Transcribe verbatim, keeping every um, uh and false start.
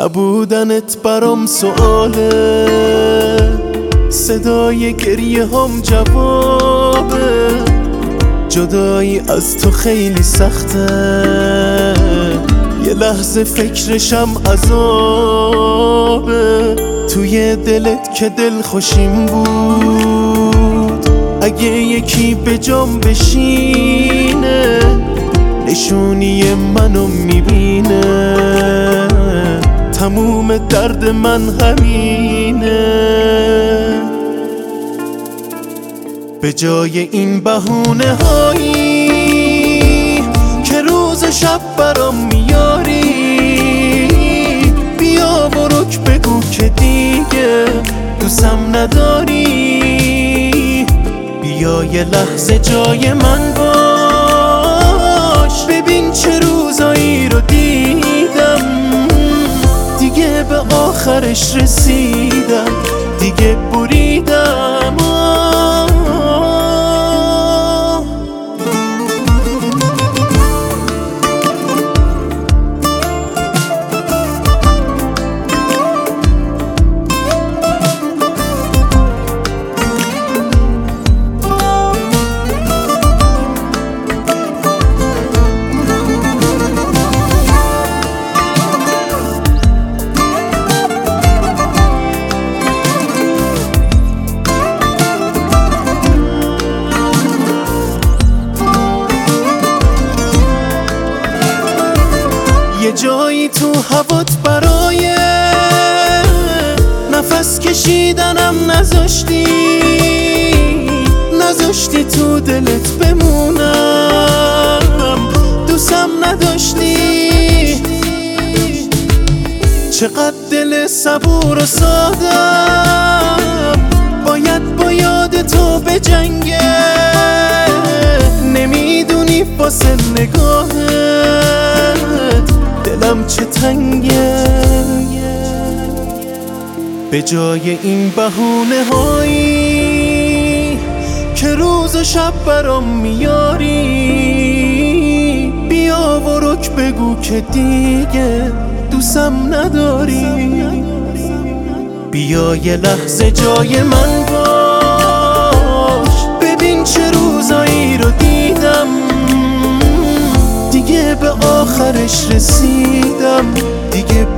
نبودنت برام سؤاله، صدای گریه هم جوابه. جدایی از تو خیلی سخته، یه لحظه فکرشم عذابه. توی دلت که دل خوشیم بود، اگه یکی به جام بشینه نشونی منو میبینه. تموم درد من همینه. به جای این بهونه هایی که روز و شب برام میاری، بیا و رک بگو که دیگه دوستم نداری. بیا یه لحظه جای من باش، ببین چه روزایی رو دیدم. دیگه به آخرش رسیدم، دیگه بریدم. یه جایی تو هوات برای نفس کشیدنم نذاشتی، نذاشتی تو دلت بمونم، دوستم نداشتی. چقدر دل صبور و سادم باید با یاد تو بجنگه. نمیدونی واسه نگاهت دلم چه تنگه. به جای این بهونه هایی که روز و شب برام میاری، بیا و رک بگو که دیگه دوستم نداری. بیا یه لحظه جای من باش، ببین چه روزایی رو دیدم. دیگه به آخرش رسیدم، دیگه